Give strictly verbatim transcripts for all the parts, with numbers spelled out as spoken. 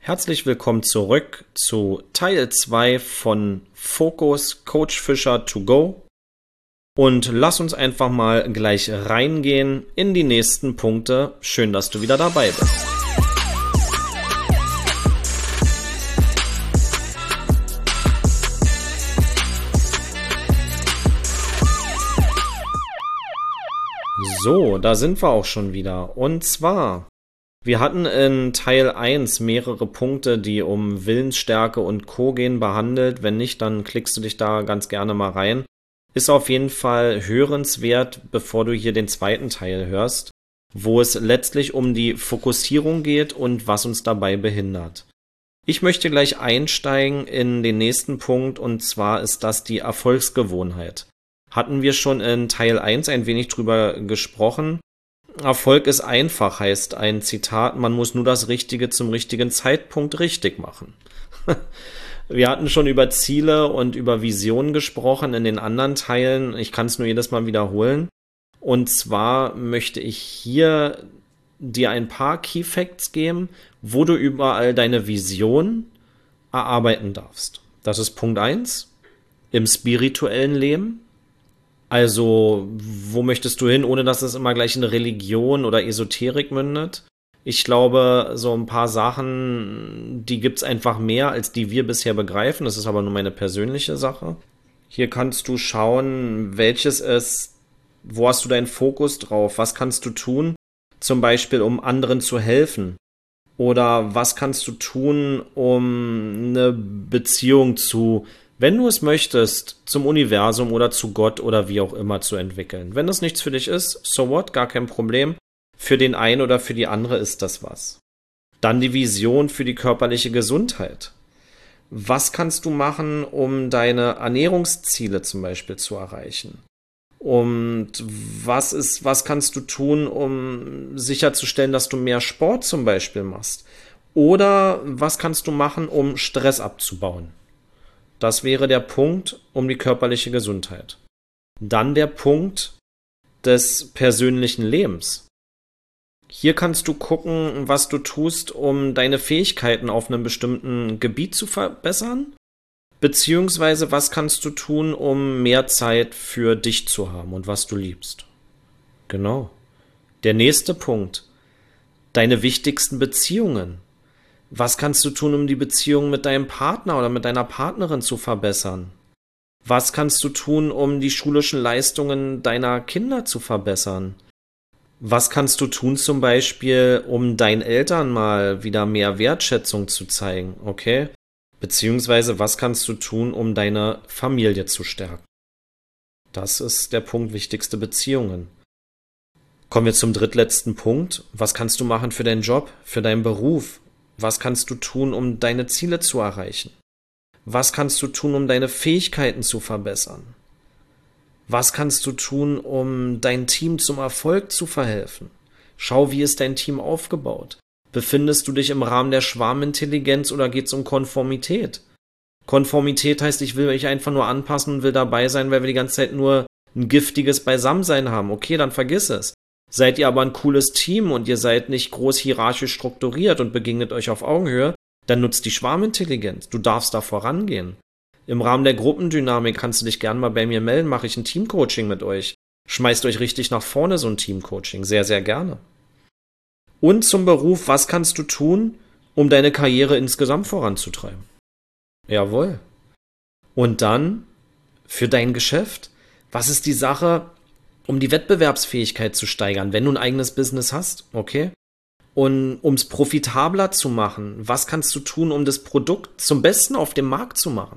Herzlich willkommen zurück zu Teil zwei von Fokus Coach Fischer to go. Und lass uns einfach mal gleich reingehen in die nächsten Punkte. Schön, dass du wieder dabei bist. So, da sind wir auch schon wieder. Und zwar, wir hatten in Teil eins mehrere Punkte, die um Willensstärke und Co. gehen, behandelt. Wenn nicht, dann klickst du dich da ganz gerne mal rein. Ist auf jeden Fall hörenswert, bevor du hier den zweiten Teil hörst, wo es letztlich um die Fokussierung geht und was uns dabei behindert. Ich möchte gleich einsteigen in den nächsten Punkt, und zwar ist das die Erfolgsgewohnheit. Hatten wir schon in Teil eins ein wenig drüber gesprochen. Erfolg ist einfach, heißt ein Zitat, man muss nur das Richtige zum richtigen Zeitpunkt richtig machen. Wir hatten schon über Ziele und über Visionen gesprochen in den anderen Teilen. Ich kann es nur jedes Mal wiederholen. Und zwar möchte ich hier dir ein paar Key Facts geben, wo du überall deine Vision erarbeiten darfst. Das ist Punkt eins im spirituellen Leben. Also, wo möchtest du hin, ohne dass es immer gleich in Religion oder Esoterik mündet? Ich glaube, so ein paar Sachen, die gibt's einfach mehr, als die wir bisher begreifen. Das ist aber nur meine persönliche Sache. Hier kannst du schauen, welches ist, wo hast du deinen Fokus drauf? Was kannst du tun, zum Beispiel, um anderen zu helfen? Oder was kannst du tun, um eine Beziehung zu, wenn du es möchtest, zum Universum oder zu Gott oder wie auch immer zu entwickeln. Wenn das nichts für dich ist, so what, gar kein Problem. Für den einen oder für die andere ist das was. Dann die Vision für die körperliche Gesundheit. Was kannst du machen, um deine Ernährungsziele zum Beispiel zu erreichen? Und was ist, was kannst du tun, um sicherzustellen, dass du mehr Sport zum Beispiel machst? Oder was kannst du machen, um Stress abzubauen? Das wäre der Punkt um die körperliche Gesundheit. Dann der Punkt des persönlichen Lebens. Hier kannst du gucken, was du tust, um deine Fähigkeiten auf einem bestimmten Gebiet zu verbessern, beziehungsweise was kannst du tun, um mehr Zeit für dich zu haben und was du liebst. Genau. Der nächste Punkt. Deine wichtigsten Beziehungen. Was kannst du tun, um die Beziehung mit deinem Partner oder mit deiner Partnerin zu verbessern? Was kannst du tun, um die schulischen Leistungen deiner Kinder zu verbessern? Was kannst du tun zum Beispiel, um deinen Eltern mal wieder mehr Wertschätzung zu zeigen, okay? Beziehungsweise was kannst du tun, um deine Familie zu stärken? Das ist der Punkt wichtigste Beziehungen. Kommen wir zum drittletzten Punkt. Was kannst du machen für deinen Job, für deinen Beruf? Was kannst du tun, um deine Ziele zu erreichen? Was kannst du tun, um deine Fähigkeiten zu verbessern? Was kannst du tun, um dein Team zum Erfolg zu verhelfen? Schau, wie ist dein Team aufgebaut? Befindest du dich im Rahmen der Schwarmintelligenz oder geht es um Konformität? Konformität heißt, ich will mich einfach nur anpassen und will dabei sein, weil wir die ganze Zeit nur ein giftiges Beisammensein haben. Okay, dann vergiss es. Seid ihr aber ein cooles Team und ihr seid nicht groß hierarchisch strukturiert und begegnet euch auf Augenhöhe, dann nutzt die Schwarmintelligenz. Du darfst da vorangehen. Im Rahmen der Gruppendynamik kannst du dich gerne mal bei mir melden, mache ich ein Teamcoaching mit euch. Schmeißt euch richtig nach vorne, so ein Teamcoaching. Sehr, sehr gerne. Und zum Beruf, was kannst du tun, um deine Karriere insgesamt voranzutreiben? Jawohl. Und dann für dein Geschäft. Was ist die Sache, um die Wettbewerbsfähigkeit zu steigern, wenn du ein eigenes Business hast, okay? Und um es profitabler zu machen, was kannst du tun, um das Produkt zum Besten auf dem Markt zu machen?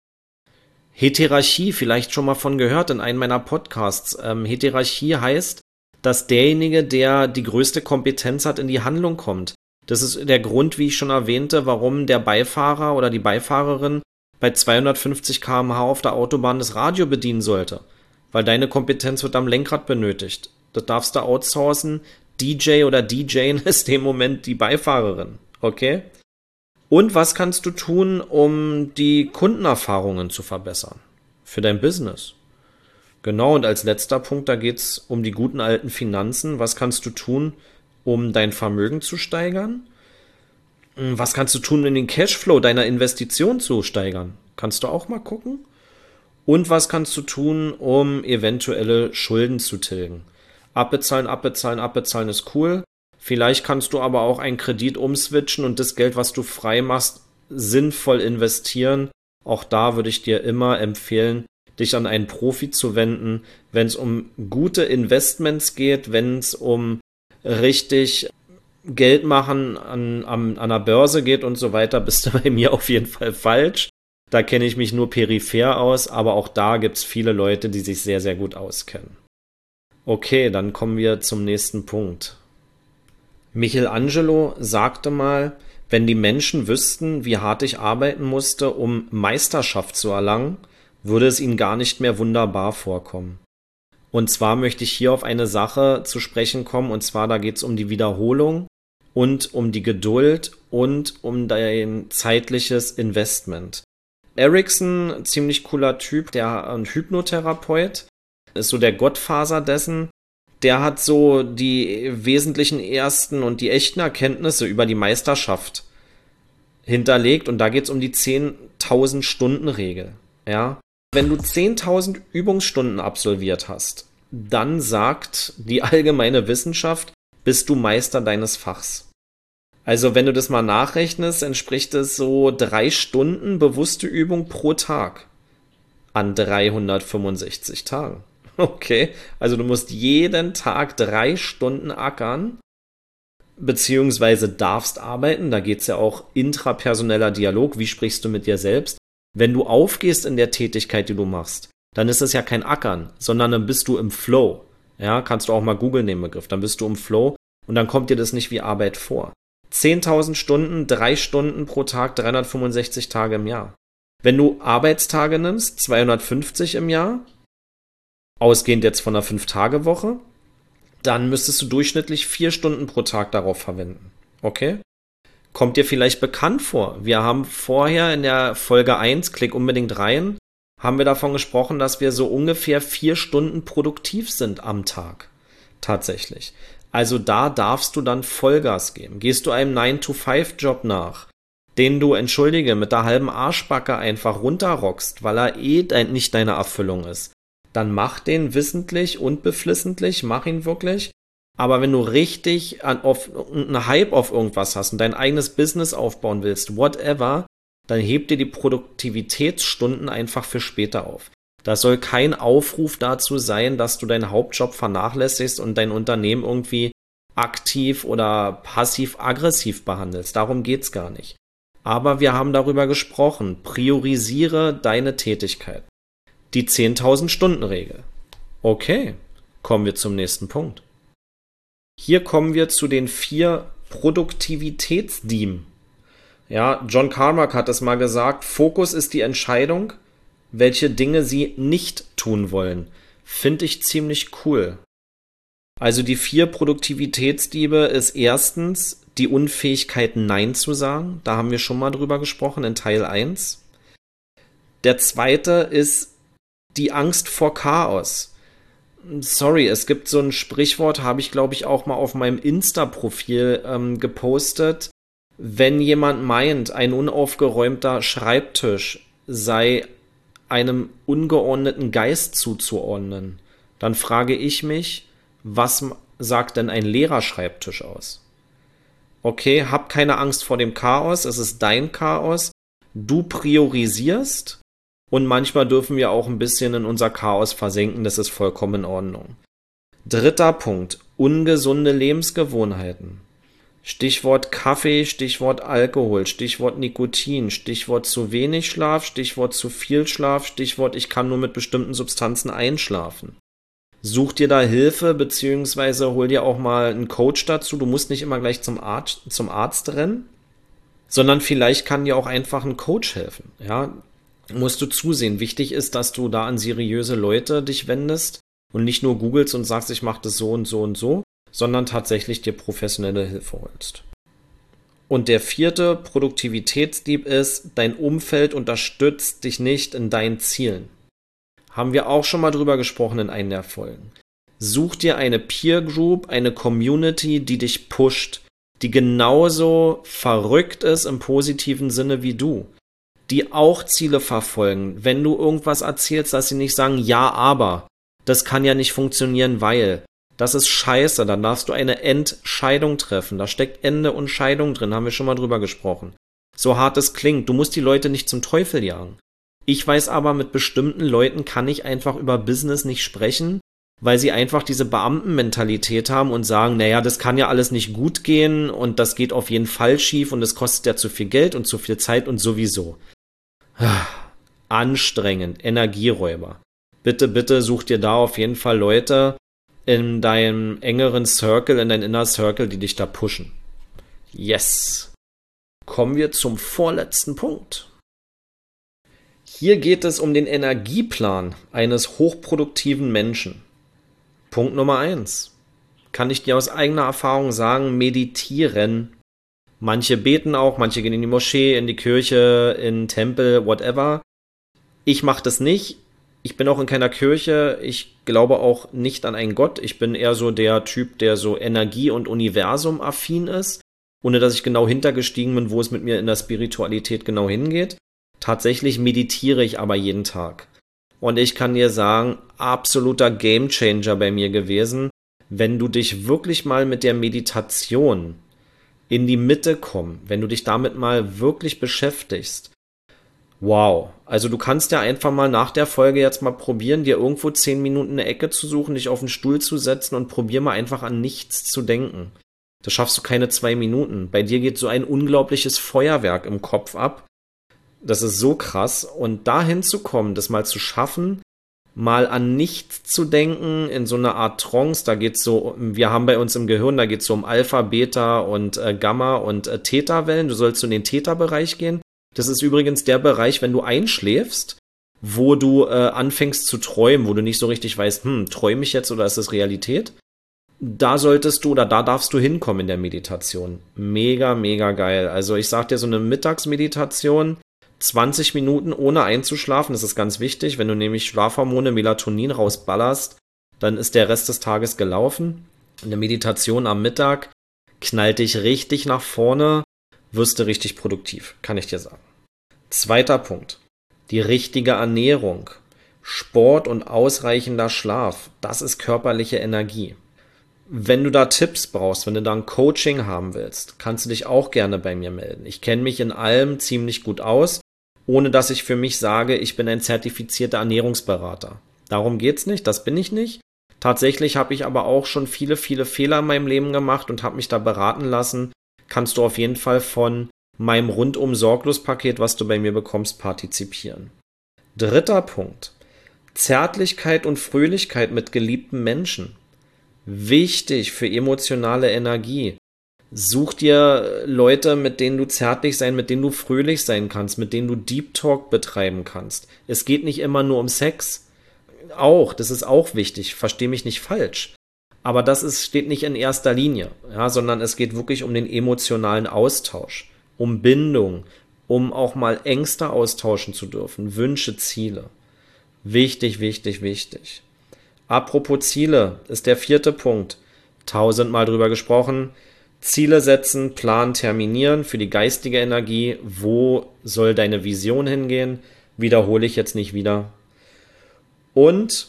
Heterarchie, vielleicht schon mal von gehört in einem meiner Podcasts. Ähm, Heterarchie heißt, dass derjenige, der die größte Kompetenz hat, in die Handlung kommt. Das ist der Grund, wie ich schon erwähnte, warum der Beifahrer oder die Beifahrerin bei zweihundertfünfzig Kilometer pro Stunde auf der Autobahn das Radio bedienen sollte. Weil deine Kompetenz wird am Lenkrad benötigt. Das darfst du outsourcen. D J oder D J ist im Moment die Beifahrerin. Okay? Und was kannst du tun, um die Kundenerfahrungen zu verbessern? Für dein Business. Genau, und als letzter Punkt, da geht es um die guten alten Finanzen. Was kannst du tun, um dein Vermögen zu steigern? Was kannst du tun, um den Cashflow deiner Investition zu steigern? Kannst du auch mal gucken. Und was kannst du tun, um eventuelle Schulden zu tilgen? Abbezahlen, abbezahlen, abbezahlen ist cool. Vielleicht kannst du aber auch einen Kredit umswitchen und das Geld, was du frei machst, sinnvoll investieren. Auch da würde ich dir immer empfehlen, dich an einen Profi zu wenden, wenn es um gute Investments geht, wenn es um richtig Geld machen an, an, an der Börse geht und so weiter, bist du bei mir auf jeden Fall falsch. Da kenne ich mich nur peripher aus, aber auch da gibt es viele Leute, die sich sehr, sehr gut auskennen. Okay, dann kommen wir zum nächsten Punkt. Michelangelo sagte mal, wenn die Menschen wüssten, wie hart ich arbeiten musste, um Meisterschaft zu erlangen, würde es ihnen gar nicht mehr wunderbar vorkommen. Und zwar möchte ich hier auf eine Sache zu sprechen kommen, und zwar da geht es um die Wiederholung und um die Geduld und um dein zeitliches Investment. Erickson, ziemlich cooler Typ, der ein Hypnotherapeut, ist so der Gottfaser dessen. Der hat so die wesentlichen ersten und die echten Erkenntnisse über die Meisterschaft hinterlegt, und da geht es um die zehntausend Stunden Regel. Ja? Wenn du zehntausend Übungsstunden absolviert hast, dann sagt die allgemeine Wissenschaft, bist du Meister deines Fachs. Also wenn du das mal nachrechnest, entspricht es so drei Stunden bewusste Übung pro Tag an dreihundertfünfundsechzig Tagen. Okay, also du musst jeden Tag drei Stunden ackern, beziehungsweise darfst arbeiten. Da geht es ja auch intrapersoneller Dialog. Wie sprichst du mit dir selbst? Wenn du aufgehst in der Tätigkeit, die du machst, dann ist es ja kein Ackern, sondern dann bist du im Flow. Ja, kannst du auch mal googeln den Begriff. Dann bist du im Flow und dann kommt dir das nicht wie Arbeit vor. zehntausend Stunden, drei Stunden pro Tag, dreihundertfünfundsechzig Tage im Jahr. Wenn du Arbeitstage nimmst, zweihundertfünfzig im Jahr, ausgehend jetzt von einer fünf Tage Woche, dann müsstest du durchschnittlich vier Stunden pro Tag darauf verwenden. Okay? Kommt dir vielleicht bekannt vor? Wir haben vorher in der Folge eins, klick unbedingt rein, haben wir davon gesprochen, dass wir so ungefähr vier Stunden produktiv sind am Tag. Tatsächlich. Also da darfst du dann Vollgas geben. Gehst du einem nine to five Job nach, den du, entschuldige, mit der halben Arschbacke einfach runterrockst, weil er eh dein, nicht deine Erfüllung ist, dann mach den wissentlich und beflissentlich, mach ihn wirklich. Aber wenn du richtig an, auf, einen Hype auf irgendwas hast und dein eigenes Business aufbauen willst, whatever, dann heb dir die Produktivitätsstunden einfach für später auf. Das soll kein Aufruf dazu sein, dass du deinen Hauptjob vernachlässigst und dein Unternehmen irgendwie aktiv oder passiv-aggressiv behandelst. Darum geht's gar nicht. Aber wir haben darüber gesprochen. Priorisiere deine Tätigkeit. Die zehntausend Stunden Regel. Okay, kommen wir zum nächsten Punkt. Hier kommen wir zu den vier Produktivitätsdieben. Ja, John Carmack hat es mal gesagt, Fokus ist die Entscheidung, welche Dinge sie nicht tun wollen. Finde ich ziemlich cool. Also die vier Produktivitätsdiebe ist erstens die Unfähigkeit, Nein zu sagen. Da haben wir schon mal drüber gesprochen in Teil eins. Der zweite ist die Angst vor Chaos. Sorry, es gibt so ein Sprichwort, habe ich glaube ich auch mal auf meinem Insta-Profil ähm, gepostet. Wenn jemand meint, ein unaufgeräumter Schreibtisch sei einem ungeordneten Geist zuzuordnen, dann frage ich mich, was sagt denn ein leerer Schreibtisch aus? Okay, hab keine Angst vor dem Chaos, es ist dein Chaos, du priorisierst und manchmal dürfen wir auch ein bisschen in unser Chaos versenken, das ist vollkommen in Ordnung. Dritter Punkt, ungesunde Lebensgewohnheiten. Stichwort Kaffee, Stichwort Alkohol, Stichwort Nikotin, Stichwort zu wenig Schlaf, Stichwort zu viel Schlaf, Stichwort ich kann nur mit bestimmten Substanzen einschlafen. Such dir da Hilfe, beziehungsweise hol dir auch mal einen Coach dazu. Du musst nicht immer gleich zum Arzt, zum Arzt rennen, sondern vielleicht kann dir auch einfach ein Coach helfen. Ja, musst du zusehen. Wichtig ist, dass du da an seriöse Leute dich wendest und nicht nur googelst und sagst, ich mache das so und so und so, sondern tatsächlich dir professionelle Hilfe holst. Und der vierte Produktivitätsdieb ist, dein Umfeld unterstützt dich nicht in deinen Zielen. Haben wir auch schon mal drüber gesprochen in einer der Folgen. Such dir eine Peer Group, eine Community, die dich pusht, die genauso verrückt ist im positiven Sinne wie du, die auch Ziele verfolgen. Wenn du irgendwas erzählst, dass sie nicht sagen, ja, aber, das kann ja nicht funktionieren, weil, das ist scheiße, dann darfst du eine Entscheidung treffen. Da steckt Ende und Scheidung drin, haben wir schon mal drüber gesprochen. So hart es klingt, du musst die Leute nicht zum Teufel jagen. Ich weiß aber, mit bestimmten Leuten kann ich einfach über Business nicht sprechen, weil sie einfach diese Beamtenmentalität haben und sagen, naja, das kann ja alles nicht gut gehen und das geht auf jeden Fall schief und es kostet ja zu viel Geld und zu viel Zeit und sowieso. Anstrengend, Energieräuber. Bitte, bitte such dir da auf jeden Fall Leute in deinem engeren Circle, in deinem Inner Circle, die dich da pushen. Yes. Kommen wir zum vorletzten Punkt. Hier geht es um den Energieplan eines hochproduktiven Menschen. Punkt Nummer eins. Kann ich dir aus eigener Erfahrung sagen, meditieren. Manche beten auch, manche gehen in die Moschee, in die Kirche, in den Tempel, whatever. Ich mache das nicht. Ich bin auch in keiner Kirche. Ich glaube auch nicht an einen Gott. Ich bin eher so der Typ, der so Energie- und Universum-affin ist, ohne dass ich genau hintergestiegen bin, wo es mit mir in der Spiritualität genau hingeht. Tatsächlich meditiere ich aber jeden Tag. Und ich kann dir sagen, absoluter Gamechanger bei mir gewesen, wenn du dich wirklich mal mit der Meditation in die Mitte kommst, wenn du dich damit mal wirklich beschäftigst. Wow. Also du kannst ja einfach mal nach der Folge jetzt mal probieren, dir irgendwo zehn Minuten eine Ecke zu suchen, dich auf den Stuhl zu setzen und probier mal einfach an nichts zu denken. Das schaffst du keine zwei Minuten. Bei dir geht so ein unglaubliches Feuerwerk im Kopf ab. Das ist so krass. Und dahin zu kommen, das mal zu schaffen, mal an nichts zu denken, in so einer Art Trance, da geht's so, wir haben bei uns im Gehirn, da geht's so um Alpha, Beta und äh, Gamma und äh, Theta-Wellen. Du sollst so in den Theta-Bereich gehen. Das ist übrigens der Bereich, wenn du einschläfst, wo du äh, anfängst zu träumen, wo du nicht so richtig weißt, hm, träume ich jetzt oder ist das Realität? Da solltest du oder da darfst du hinkommen in der Meditation. Mega, mega geil. Also ich sag dir, so eine Mittagsmeditation, zwanzig Minuten ohne einzuschlafen, das ist ganz wichtig. Wenn du nämlich Schlafhormone, Melatonin rausballerst, dann ist der Rest des Tages gelaufen. Eine Meditation am Mittag knallt dich richtig nach vorne, wirst du richtig produktiv, kann ich dir sagen. Zweiter Punkt, die richtige Ernährung. Sport und ausreichender Schlaf, das ist körperliche Energie. Wenn du da Tipps brauchst, wenn du da ein Coaching haben willst, kannst du dich auch gerne bei mir melden. Ich kenne mich in allem ziemlich gut aus, ohne dass ich für mich sage, ich bin ein zertifizierter Ernährungsberater. Darum geht's nicht, das bin ich nicht. Tatsächlich habe ich aber auch schon viele, viele Fehler in meinem Leben gemacht und habe mich da beraten lassen. Kannst du auf jeden Fall von meinem Rundum-Sorglos-Paket, was du bei mir bekommst, partizipieren. Dritter Punkt. Zärtlichkeit und Fröhlichkeit mit geliebten Menschen. Wichtig für emotionale Energie. Such dir Leute, mit denen du zärtlich sein, mit denen du fröhlich sein kannst, mit denen du Deep Talk betreiben kannst. Es geht nicht immer nur um Sex. Auch, das ist auch wichtig, versteh mich nicht falsch. Aber das ist, steht nicht in erster Linie, ja, sondern es geht wirklich um den emotionalen Austausch, um Bindung, um auch mal Ängste austauschen zu dürfen, Wünsche, Ziele. Wichtig, wichtig, wichtig. Apropos Ziele ist der vierte Punkt. Tausendmal drüber gesprochen. Ziele setzen, planen, terminieren für die geistige Energie. Wo soll deine Vision hingehen? Wiederhole ich jetzt nicht wieder. Und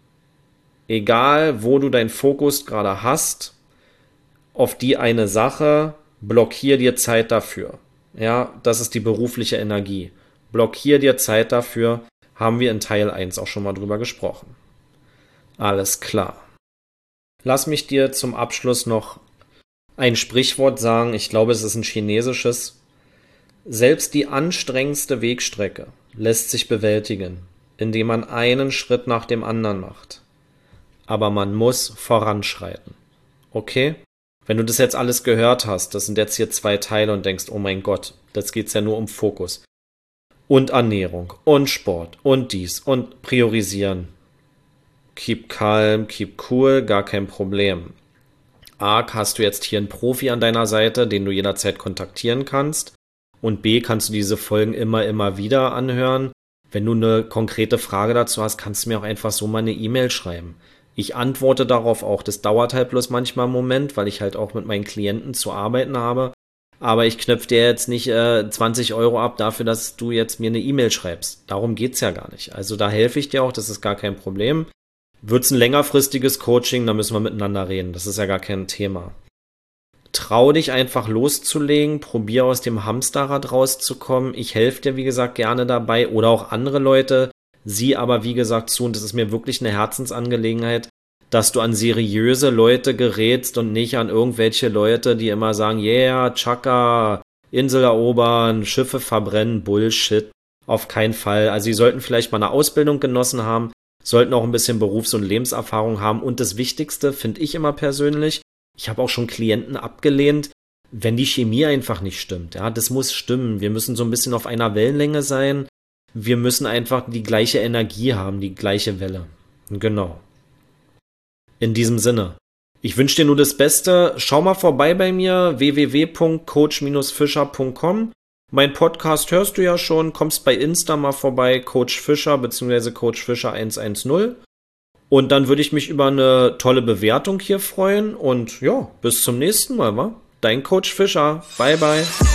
egal, wo du deinen Fokus gerade hast, auf die eine Sache, blockier dir Zeit dafür. Ja, das ist die berufliche Energie. Blockier dir Zeit dafür. Haben wir in Teil eins auch schon mal drüber gesprochen. Alles klar. Lass mich dir zum Abschluss noch ein Sprichwort sagen. Ich glaube, es ist ein chinesisches. Selbst die anstrengendste Wegstrecke lässt sich bewältigen, indem man einen Schritt nach dem anderen macht. Aber man muss voranschreiten. Okay? Wenn du das jetzt alles gehört hast, das sind jetzt hier zwei Teile und denkst, oh mein Gott, jetzt geht's ja nur um Fokus. Und Ernährung und Sport und dies und priorisieren. Keep calm, keep cool, gar kein Problem. A, hast du jetzt hier einen Profi an deiner Seite, den du jederzeit kontaktieren kannst. Und B, kannst du diese Folgen immer, immer wieder anhören. Wenn du eine konkrete Frage dazu hast, kannst du mir auch einfach so mal eine E-Mail schreiben. Ich antworte darauf auch. Das dauert halt bloß manchmal einen Moment, weil ich halt auch mit meinen Klienten zu arbeiten habe. Aber ich knöpfe dir jetzt nicht äh, zwanzig Euro ab dafür, dass du jetzt mir eine E-Mail schreibst. Darum geht's ja gar nicht. Also da helfe ich dir auch, das ist gar kein Problem. Wird's ein längerfristiges Coaching, da müssen wir miteinander reden. Das ist ja gar kein Thema. Trau dich einfach loszulegen, probier aus dem Hamsterrad rauszukommen. Ich helfe dir, wie gesagt, gerne dabei oder auch andere Leute. Sieh aber, wie gesagt, zu, und das ist mir wirklich eine Herzensangelegenheit, dass du an seriöse Leute gerätst und nicht an irgendwelche Leute, die immer sagen, yeah, Chaka, Insel erobern, Schiffe verbrennen, Bullshit. Auf keinen Fall. Also sie sollten vielleicht mal eine Ausbildung genossen haben, sollten auch ein bisschen Berufs- und Lebenserfahrung haben. Und das Wichtigste, finde ich immer persönlich, ich habe auch schon Klienten abgelehnt, wenn die Chemie einfach nicht stimmt. Ja, das muss stimmen. Wir müssen so ein bisschen auf einer Wellenlänge sein. Wir müssen einfach die gleiche Energie haben, die gleiche Welle. Genau. In diesem Sinne. Ich wünsche dir nur das Beste. Schau mal vorbei bei mir, w w w punkt coach fischer punkt com. Mein Podcast hörst du ja schon. Kommst bei Insta mal vorbei, Coach Fischer bzw. Coach Fischer hundertzehn. Und dann würde ich mich über eine tolle Bewertung hier freuen. Und ja, bis zum nächsten Mal, wa? Dein Coach Fischer. Bye, bye.